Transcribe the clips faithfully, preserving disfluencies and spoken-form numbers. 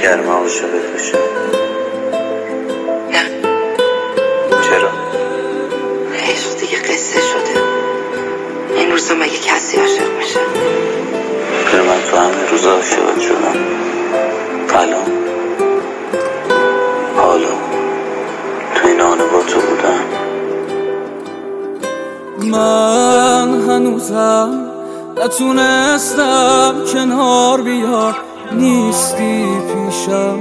گرم عاشقت بشه؟ نه. چرا؟ عشق دیگه قصه شده. این روزا مگه کسی عاشق میشه؟ پر من تو همین روزا عاشقت شدم. الان حالا تو این آنه با تو بودم. من هنوزم نتونستم کنار بیار، نیستی پیشم.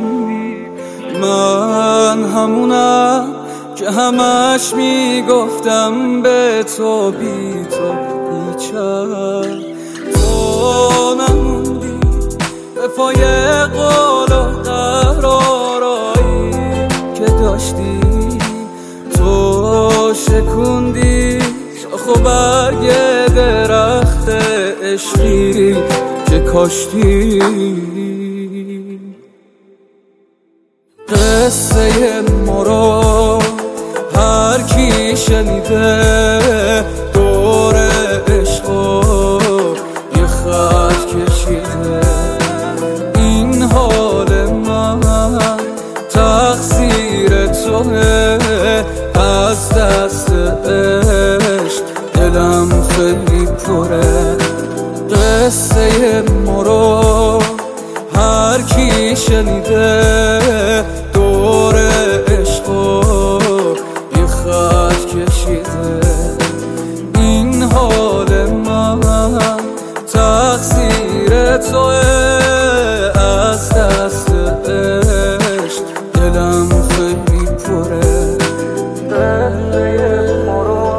من همونم که همش میگفتم به تو بی تو هیچم. تو نموندی به پای قول و قرارایی که داشتی، تو شکوندی شاخ و برگ درخت عشقی که کاشتی. قصه ما رو هر کی شنیده، دور عشق و یه خط کشیده. این حال من تقصیر توه، از دست عشق دلم خیلی پره. قصه ما رو هر کی شنیده، دور عشق و یه خط کشیده. این حال من تقصیر توه، از دست عشق دلم خیلی پره. قصه ما رو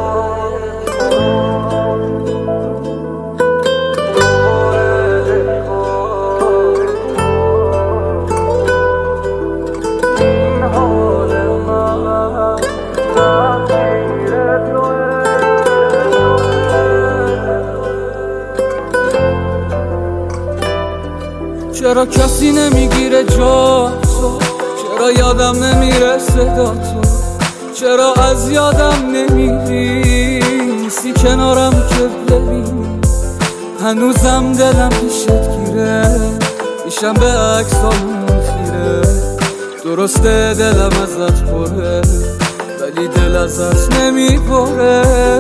چرا کسی نمیگیره جا تو، چرا یادم نمیره صدا تو، چرا از یادم نمیری سی کنارم که ببینی. هنوزم دلم پیشت گیره، پیشم به عکسامون خیره. درسته دلم ازت پره، ولی دل ازت نمیپره.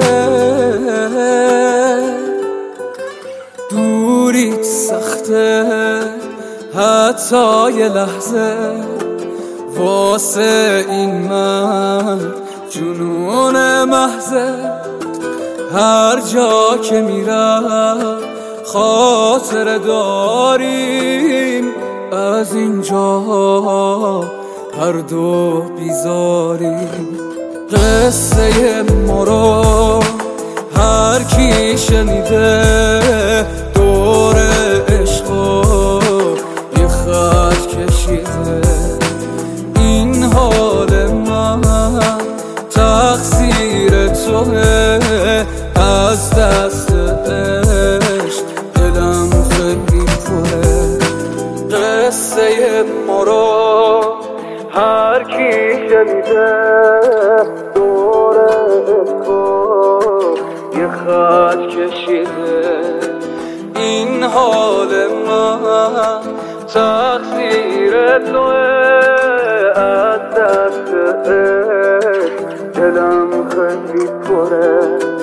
دوریت سخته حتی یه لحظه، واسه این من جنون محضه. هر جا که میرم خاطر داریم، از اینجا هر دو بیزاریم. قصه ما رو هر کی شنیده، دور عشق و یه خط کشیده. این حال من تقصیر توه، از دست عشق دلم خیلی پره. قصه ما رو هر کی شنیده، دور عشق و یه خط کشیده. این حال من تقصیر توه، از دست عشق دلم خیلی پره.